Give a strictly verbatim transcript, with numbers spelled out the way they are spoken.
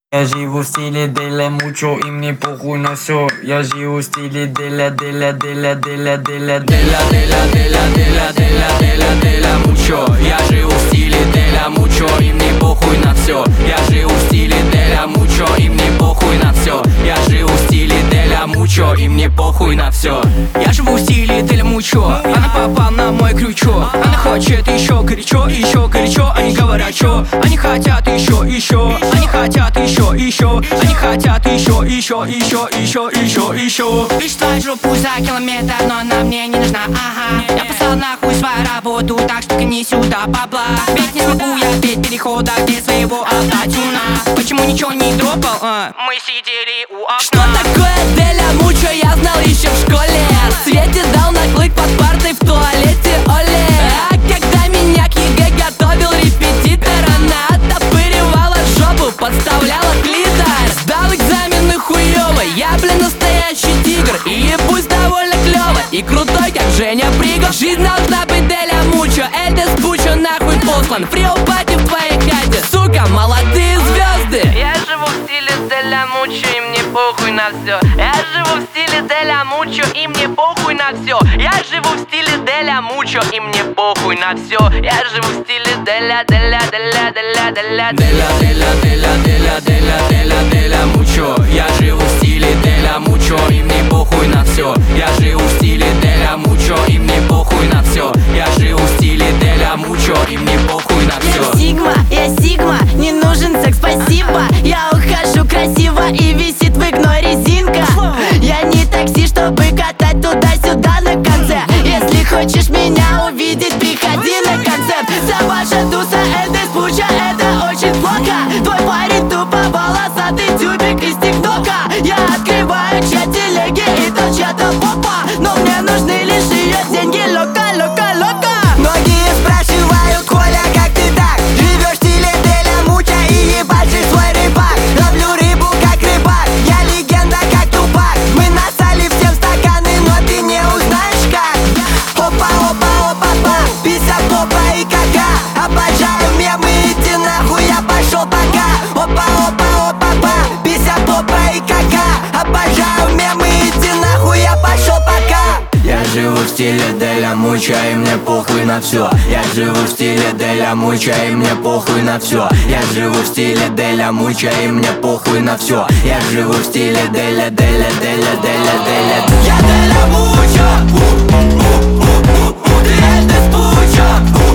Я живу в стиле деля мучо, и мне похуй на все. Я живу в стиле деля, деля, деля, деля, деля, деля, деля, деля, деля, деля, деля, деля мучо. Я живу в стиле деля мучо, и мне похуй на все. Я живу в стиле деля мучо, и мне похуй на все. Я живу в стиле деля мучо, и мне похуй на все. Я живу в стиле деля мучо, она попала на мой крючок. Она хочет еще горячо, еще горячо. Они говорят, что они хотят еще, еще. Они хотят еще, еще. Они хотят еще, еще, еще, еще, еще, еще. Ищет твою жопу за километр, но она мне не нужна, ага. Я послал нахуй свою работу, так что гони сюда бабла. Ведь не смогу я петь перехода без своего автотюна. Почему ничего не дропал? А? Мы сидели у окна. Что такое деля мучо, я знал еще в школе. Свете дал наклык под партой в туалете, оле. А когда меня к ЕГЭ готовил репетитор, она оттопыривала жопу, подставляла клитор. Сдал экзамены хуёво, я, блин, настоящий тигр. И ебусь довольно клёво, и крутой, как Женя Пригов. Жизнь должна быть деля мучо, Эльдес Пучо нахуй послан. Фрио-пати в твоей хате, сука, молодые звезды. Я живу в стиле деля мучо, и мне похуй на все. Я живу в стиле деля мучо, и мне похуй на все. Я живу в стиле деля мучо, и мне похуй на все. Я живу в стиле деля, деля, деля, деля, деля, деля, деля, деля, деля, деля, деля, деля мучо. Я живу в стиле деля мучо, и мне похуй на все. Я живу в стиле деля мучо, и мне похуй на все. Я живу в стиле деля мучо, и мне похуй на все. Я сигма, я сигма, не нужен секс, спасибо. Я ухожу красиво, и висит в игной резинка. Я не такси, чтобы катать туда-сюда на конце. Если хочешь меня увидеть, приходи на концерт. Саваша Туса, Эльдес Пучо, это очень плохо. Твой парень тупо волосатый тюбик из тиктока. Я открываю чат телеги и то чья-то попа. Но мне нужны лишь ее деньги, лока, лока, лока. Многие спрашивают, Коля, как ты так? Живешь в стиле деля мучо и ебашишь свой рыбак. Ловлю рыбу, как рыбак, я легенда, как Тупак. Мы насали всем стаканы, но ты не узнаешь как. Опа, опа, опа, па, пися, попа и кака. Обожаю мемы, иди нахуй, я пошел пока. Опа, опа, опа, па, пися, попа и кака. Обожаю мемы, иди нахуй, я пошел пока. Я живу в стиле деля мучо, и мне похуй на все. Я живу в стиле деля мучо, и мне похуй на все. Я живу в стиле деля мучо, и мне похуй на все. Я живу в стиле деля, деля, деля, деля, деля. Я деля мучо, ты Эльдес Пучо.